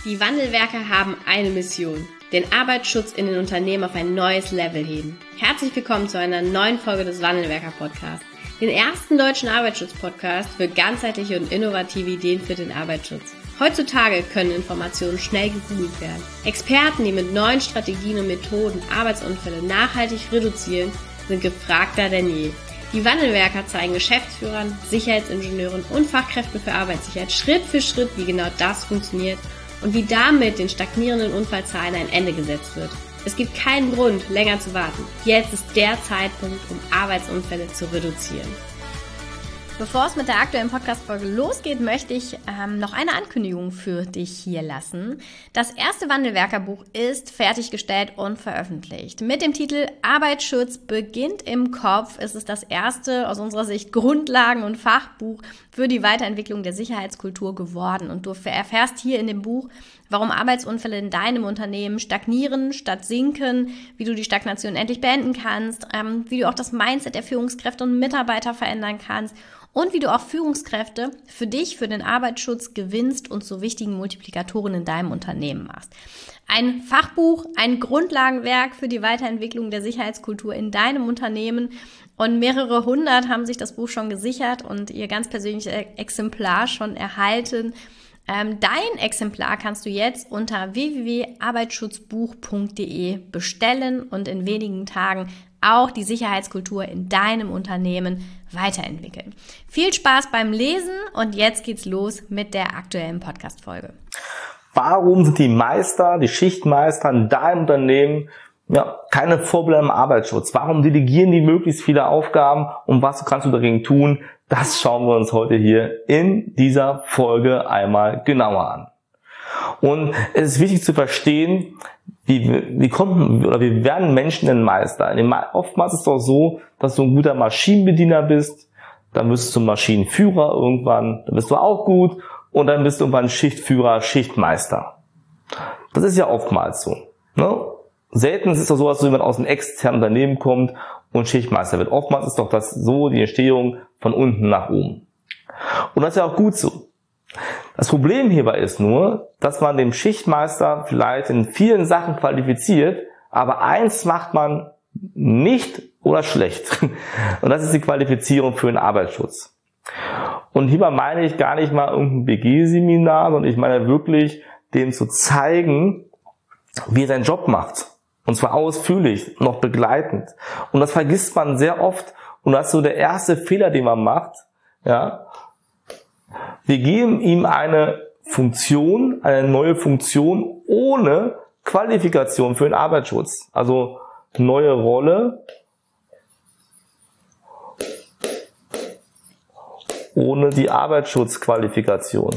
Die Wandelwerker haben eine Mission: den Arbeitsschutz in den Unternehmen auf ein neues Level heben. Herzlich willkommen zu einer neuen Folge des Wandelwerker-Podcasts, den ersten deutschen Arbeitsschutz-Podcast für ganzheitliche und innovative Ideen für den Arbeitsschutz. Heutzutage können Informationen schnell gegoogelt werden. Experten, die mit neuen Strategien und Methoden Arbeitsunfälle nachhaltig reduzieren, sind gefragter denn je. Die Wandelwerker zeigen Geschäftsführern, Sicherheitsingenieuren und Fachkräften für Arbeitssicherheit Schritt für Schritt, wie genau das funktioniert und wie damit den stagnierenden Unfallzahlen ein Ende gesetzt wird. Es gibt keinen Grund, länger zu warten. Jetzt ist der Zeitpunkt, um Arbeitsunfälle zu reduzieren. Bevor es mit der aktuellen Podcast-Folge losgeht, möchte ich noch eine Ankündigung für dich hier lassen. Das erste Wandelwerkerbuch ist fertiggestellt und veröffentlicht. Mit dem Titel Arbeitsschutz beginnt im Kopf ist es das erste, aus unserer Sicht, Grundlagen- und Fachbuch für die Weiterentwicklung der Sicherheitskultur geworden. Und du erfährst hier in dem Buch, warum Arbeitsunfälle in deinem Unternehmen stagnieren statt sinken, wie du die Stagnation endlich beenden kannst, wie du auch das Mindset der Führungskräfte und Mitarbeiter verändern kannst und wie du auch Führungskräfte für dich, für den Arbeitsschutz gewinnst und zu wichtigen Multiplikatoren in deinem Unternehmen machst. Ein Fachbuch, ein Grundlagenwerk für die Weiterentwicklung der Sicherheitskultur in deinem Unternehmen, und mehrere hundert haben sich das Buch schon gesichert und ihr ganz persönliches Exemplar schon erhalten. Dein Exemplar kannst du jetzt unter www.arbeitsschutzbuch.de bestellen und in wenigen Tagen auch die Sicherheitskultur in deinem Unternehmen weiterentwickeln. Viel Spaß beim Lesen und jetzt geht's los mit der aktuellen Podcast-Folge. Warum sind die Schichtmeister in deinem Unternehmen keine Vorbilder im Arbeitsschutz? Warum delegieren die möglichst viele Aufgaben und was kannst du dagegen tun? Das schauen wir uns heute hier in dieser Folge einmal genauer an. Und es ist wichtig zu verstehen, wie werden Menschen denn Meister? Oftmals ist es doch so, dass du ein guter Maschinenbediener bist, dann wirst du zum Maschinenführer irgendwann, dann bist du auch gut und dann bist du irgendwann Schichtführer, Schichtmeister. Das ist ja oftmals so. Ne? Selten ist es doch so, dass jemand aus einem externen Unternehmen kommt und Schichtmeister wird. Oftmals ist doch das so die Entstehung von unten nach oben. Und das ist ja auch gut so. Das Problem hierbei ist nur, dass man dem Schichtmeister vielleicht in vielen Sachen qualifiziert, aber eins macht man nicht oder schlecht. Und das ist die Qualifizierung für den Arbeitsschutz. Und hierbei meine ich gar nicht mal irgendein BG-Seminar, sondern ich meine wirklich, dem zu zeigen, wie er seinen Job macht. Und zwar ausführlich, noch begleitend. Und das vergisst man sehr oft. Und das ist so der erste Fehler, den man macht. Ja. Wir geben ihm eine neue Funktion ohne Qualifikation für den Arbeitsschutz. Also neue Rolle ohne die Arbeitsschutzqualifikation.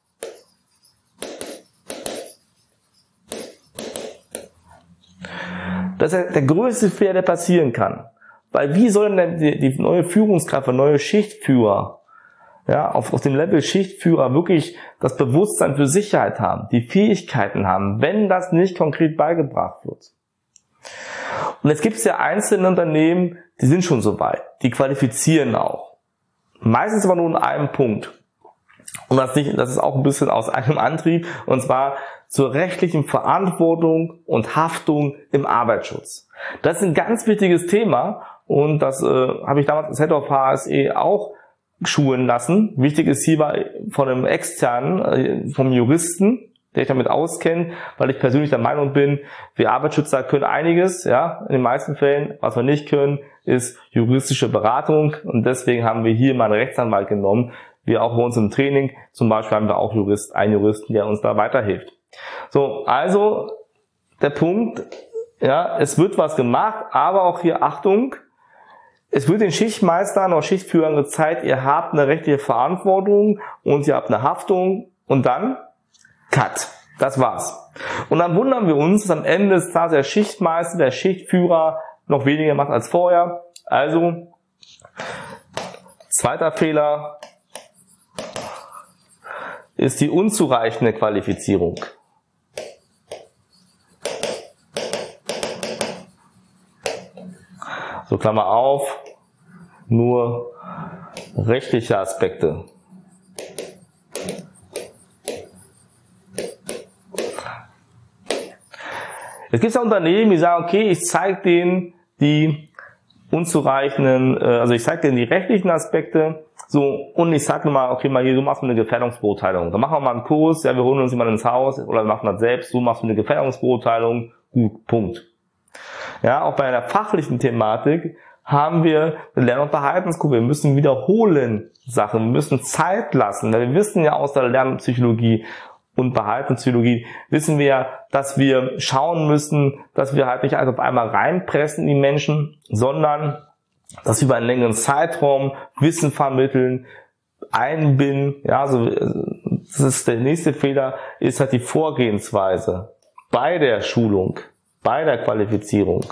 Das ist der größte Fehler, der passieren kann. Weil wie soll denn die neue Führungskraft, der neue Schichtführer, auf dem Level Schichtführer wirklich das Bewusstsein für Sicherheit haben, die Fähigkeiten haben, wenn das nicht konkret beigebracht wird? Und jetzt gibt es ja einzelne Unternehmen, die sind schon so weit, die qualifizieren auch. Meistens aber nur in einem Punkt. Und das ist auch ein bisschen aus einem Antrieb, und zwar zur rechtlichen Verantwortung und Haftung im Arbeitsschutz. Das ist ein ganz wichtiges Thema und das habe ich damals als Head of HSE auch schulen lassen. Wichtig ist hierbei von einem externen, vom Juristen, der sich damit auskennt, weil ich persönlich der Meinung bin, wir Arbeitsschützer können einiges, in den meisten Fällen. Was wir nicht können, ist juristische Beratung, und deswegen haben wir hier mal einen Rechtsanwalt genommen. Wir auch bei uns im Training zum Beispiel haben wir auch einen Juristen, der uns da weiterhilft. So, also der Punkt, es wird was gemacht, aber auch hier Achtung, es wird den Schichtmeistern oder Schichtführern gezeigt, ihr habt eine rechtliche Verantwortung und ihr habt eine Haftung, und dann Cut. Das war's. Und dann wundern wir uns, dass am Ende des Tages der Schichtmeister, der Schichtführer noch weniger macht als vorher. Also, zweiter Fehler ist die unzureichende Qualifizierung. So, Klammer auf, nur rechtliche Aspekte. Es gibt ja Unternehmen, die sagen, okay, ich zeige denen die unzureichenden, also ich zeige denen die rechtlichen Aspekte, so, und ich sage mal, okay, mal hier, du machst mir eine Gefährdungsbeurteilung. Dann machen wir mal einen Kurs, ja, wir holen uns jemanden ins Haus, oder wir machen das selbst, du machst mir eine Gefährdungsbeurteilung, gut, Punkt. Ja, auch bei der fachlichen Thematik haben wir eine Lern- und Verhaltenskurve. Wir müssen wiederholen Sachen, wir müssen Zeit lassen. Wir wissen ja aus der Lernpsychologie und Verhaltenspsychologie, wissen wir ja, dass wir schauen müssen, dass wir halt nicht einfach auf einmal reinpressen in die Menschen, sondern dass wir über einen längeren Zeitraum Wissen vermitteln, einbinden. Ja, also das ist der nächste Fehler, ist halt die Vorgehensweise bei der Schulung, bei der Qualifizierung.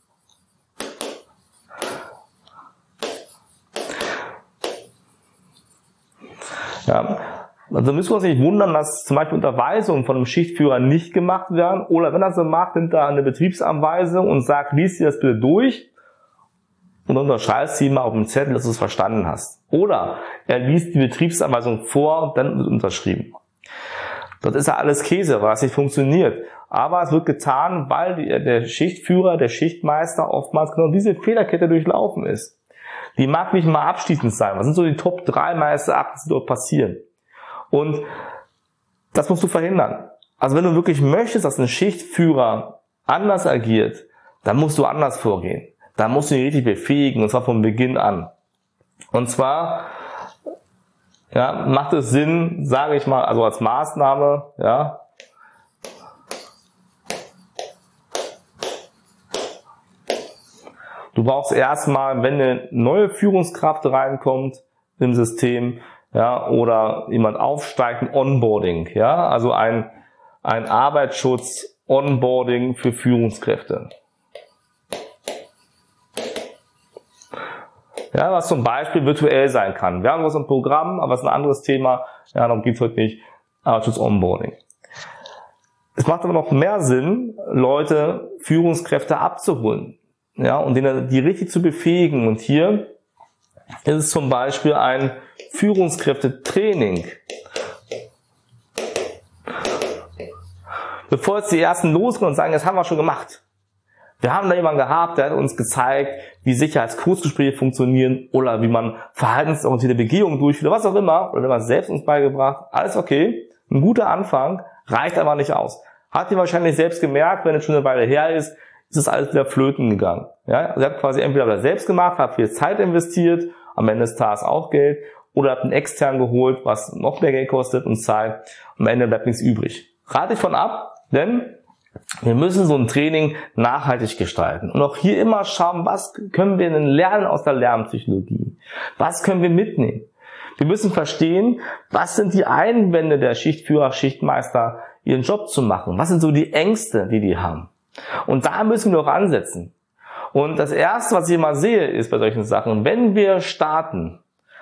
Ja, also müssen wir uns nicht wundern, dass zum Beispiel Unterweisungen von einem Schichtführer nicht gemacht werden, oder wenn er so macht, nimmt er eine Betriebsanweisung und sagt, lies dir das bitte durch und unterschreibst sie mal auf dem Zettel, dass du es verstanden hast. Oder er liest die Betriebsanweisung vor und dann wird unterschrieben. Das ist ja alles Käse, weil es nicht funktioniert. Aber es wird getan, weil der Schichtführer, der Schichtmeister oftmals genau diese Fehlerkette durchlaufen ist. Die mag nicht mal abschließend sein. Was sind so die Top 3 Meisterakten, die dort passieren? Und das musst du verhindern. Also wenn du wirklich möchtest, dass ein Schichtführer anders agiert, dann musst du anders vorgehen. Da musst du ihn richtig befähigen, und zwar von Beginn an. Und zwar ja, macht es Sinn, sage ich mal, also als Maßnahme, ja, du brauchst erstmal, wenn eine neue Führungskraft reinkommt im System, ja, oder jemand aufsteigt, ein Onboarding, ja, also ein Arbeitsschutz, Onboarding für Führungskräfte. Ja, was zum Beispiel virtuell sein kann. Wir haben was im Programm, aber es ist ein anderes Thema. Ja, darum geht es heute nicht. Arbeitsschutz Onboarding. Es macht aber noch mehr Sinn, Leute, Führungskräfte abzuholen. Ja, und die richtig zu befähigen. Und hier ist es zum Beispiel ein Führungskräftetraining. Bevor jetzt die ersten losgehen und sagen, das haben wir schon gemacht. Wir haben da jemanden gehabt, der hat uns gezeigt, wie Sicherheitskursgespräche funktionieren oder wie man verhaltensorientierte Begehungen durchführt, was auch immer, oder wenn man es selbst uns beigebracht, alles okay. Ein guter Anfang, reicht aber nicht aus. Hat ihr wahrscheinlich selbst gemerkt, wenn es schon eine Weile her ist es alles wieder flöten gegangen. Ja, also ihr habt quasi entweder das selbst gemacht, habt viel Zeit investiert, am Ende des Tages auch Geld, oder habt einen extern geholt, was noch mehr Geld kostet und Zeit, am Ende bleibt nichts übrig. Rate ich von ab, denn wir müssen so ein Training nachhaltig gestalten. Und auch hier immer schauen, was können wir denn lernen aus der Lernpsychologie? Was können wir mitnehmen? Wir müssen verstehen, was sind die Einwände der Schichtführer, Schichtmeister, ihren Job zu machen? Was sind so die Ängste, die haben? Und da müssen wir auch ansetzen. Und das Erste, was ich immer sehe, ist bei solchen Sachen, wenn wir starten,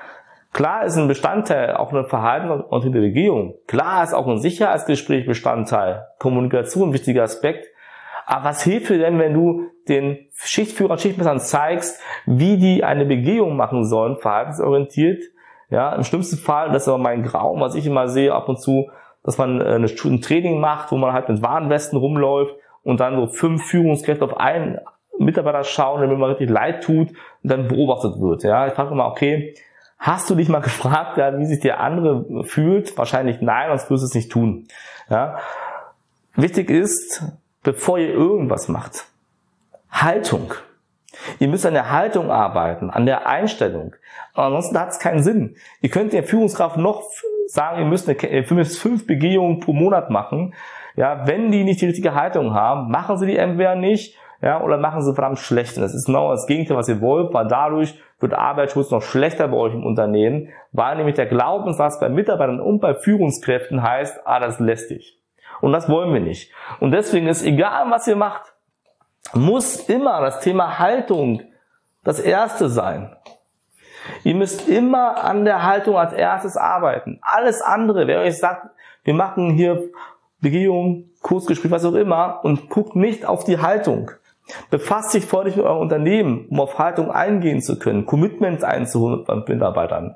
klar ist ein Bestandteil auch eine verhaltensorientierte Begehung. Klar ist auch ein Sicherheitsgespräch Bestandteil. Kommunikation, wichtiger Aspekt. Aber was hilft dir denn, wenn du den Schichtführer, Schichtmessern zeigst, wie die eine Begehung machen sollen, verhaltensorientiert? Ja, im schlimmsten Fall, das ist aber mein Grauen, was ich immer sehe ab und zu, dass man ein Training macht, wo man halt mit Warnwesten rumläuft und dann so 5 Führungskräfte auf einen Mitarbeiter schauen, der mir mal richtig leid tut und dann beobachtet wird. Ja, ich frage immer, okay, hast du dich mal gefragt, ja, wie sich der andere fühlt? Wahrscheinlich nein, sonst wirst du es nicht tun. Ja. Wichtig ist, bevor ihr irgendwas macht, Haltung. Ihr müsst an der Haltung arbeiten, an der Einstellung. Ansonsten hat es keinen Sinn. Ihr könnt der Führungskraft noch sagen, ihr müsst 5 Begehungen pro Monat machen. Ja, wenn die nicht die richtige Haltung haben, machen sie die entweder nicht, ja, oder machen sie verdammt schlecht. Und das ist genau das Gegenteil, was ihr wollt, weil dadurch wird Arbeitsschutz noch schlechter bei euch im Unternehmen, weil nämlich der Glaubenssatz bei Mitarbeitern und bei Führungskräften heißt, das ist lästig. Und das wollen wir nicht. Und deswegen ist, egal was ihr macht, muss immer das Thema Haltung das Erste sein. Ihr müsst immer an der Haltung als erstes arbeiten. Alles andere, wer euch sagt, wir machen hier Begehung, Kursgespräch, was auch immer, und guckt nicht auf die Haltung. Befasst sich vorher mit eurem Unternehmen, um auf Haltung eingehen zu können, Commitments einzuholen bei Mitarbeitern.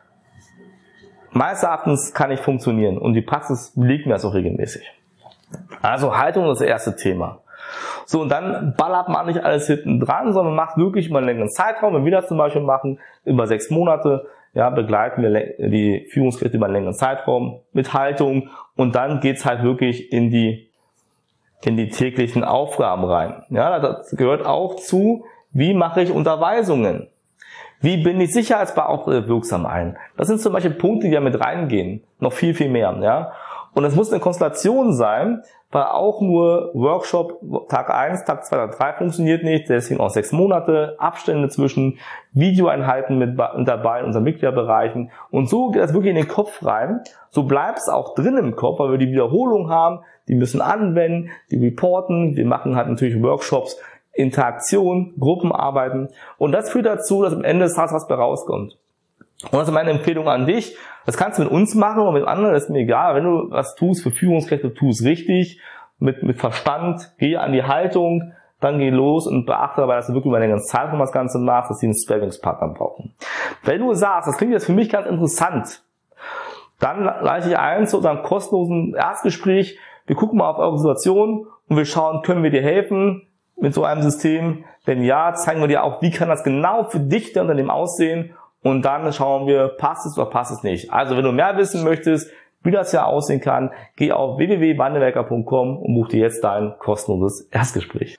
Meines Erachtens kann nicht funktionieren und die Praxis belegt mir das auch regelmäßig. Also Haltung ist das erste Thema. So, und dann ballert man nicht alles hinten dran, sondern macht wirklich über einen längeren Zeitraum. Wenn wir das zum Beispiel machen, über 6 Monate, ja, begleiten wir die Führungskräfte über einen längeren Zeitraum mit Haltung, und dann geht's halt wirklich in die täglichen Aufgaben rein. Ja, das gehört auch zu, wie mache ich Unterweisungen? Wie binde ich Sicherheitsbeauftragte wirksam ein? Das sind zum Beispiel Punkte, die da mit reingehen. Noch viel, viel mehr, ja. Und es muss eine Konstellation sein, weil auch nur Workshop Tag 1, Tag 2, Tag 3 funktioniert nicht. Deswegen auch 6 Monate, Abstände zwischen Videoeinheiten mit dabei in unseren Mitgliederbereichen. Und so geht das wirklich in den Kopf rein. So bleibt es auch drin im Kopf, weil wir die Wiederholung haben. Die müssen anwenden, die reporten. Wir machen halt natürlich Workshops, Interaktion, Gruppenarbeiten. Und das führt dazu, dass am Ende des Tages was bei rauskommt. Und das ist meine Empfehlung an dich. Das kannst du mit uns machen oder mit anderen, das ist mir egal. Wenn du was tust für Führungskräfte, tu es richtig, mit Verstand, geh an die Haltung, dann geh los und beachte dabei, dass du wirklich über einen längeren Zeitraum das Ganze machst, dass sie einen Sparringspartner brauchen. Wenn du sagst, das klingt jetzt für mich ganz interessant, dann leite ich ein zu unserem kostenlosen Erstgespräch. Wir gucken mal auf eure Situation und wir schauen, können wir dir helfen mit so einem System? Wenn ja, zeigen wir dir auch, wie kann das genau für dich, der Unternehmen, aussehen. Und dann schauen wir, passt es oder passt es nicht. Also wenn du mehr wissen möchtest, wie das ja aussehen kann, geh auf www.wandelwerker.com und buch dir jetzt dein kostenloses Erstgespräch.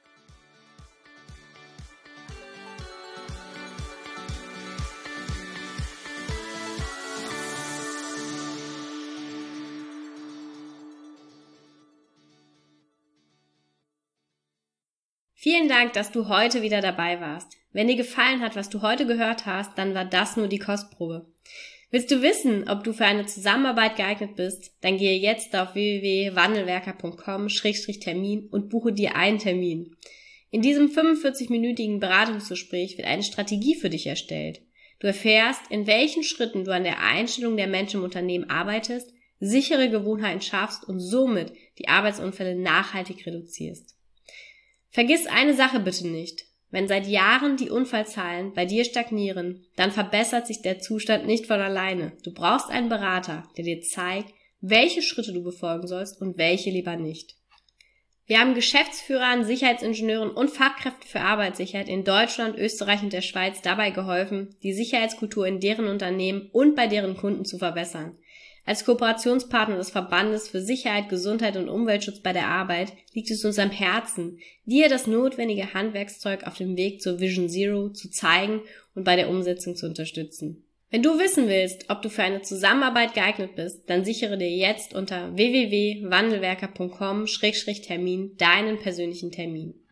Vielen Dank, dass du heute wieder dabei warst. Wenn dir gefallen hat, was du heute gehört hast, dann war das nur die Kostprobe. Willst du wissen, ob du für eine Zusammenarbeit geeignet bist? Dann gehe jetzt auf www.wandelwerker.com/Termin und buche dir einen Termin. In diesem 45-minütigen Beratungsgespräch wird eine Strategie für dich erstellt. Du erfährst, in welchen Schritten du an der Einstellung der Menschen im Unternehmen arbeitest, sichere Gewohnheiten schaffst und somit die Arbeitsunfälle nachhaltig reduzierst. Vergiss eine Sache bitte nicht. Wenn seit Jahren die Unfallzahlen bei dir stagnieren, dann verbessert sich der Zustand nicht von alleine. Du brauchst einen Berater, der dir zeigt, welche Schritte du befolgen sollst und welche lieber nicht. Wir haben Geschäftsführern, Sicherheitsingenieuren und Fachkräften für Arbeitssicherheit in Deutschland, Österreich und der Schweiz dabei geholfen, die Sicherheitskultur in deren Unternehmen und bei deren Kunden zu verbessern. Als Kooperationspartner des Verbandes für Sicherheit, Gesundheit und Umweltschutz bei der Arbeit liegt es uns am Herzen, dir das notwendige Handwerkszeug auf dem Weg zur Vision Zero zu zeigen und bei der Umsetzung zu unterstützen. Wenn du wissen willst, ob du für eine Zusammenarbeit geeignet bist, dann sichere dir jetzt unter www.wandelwerker.com/Termin deinen persönlichen Termin.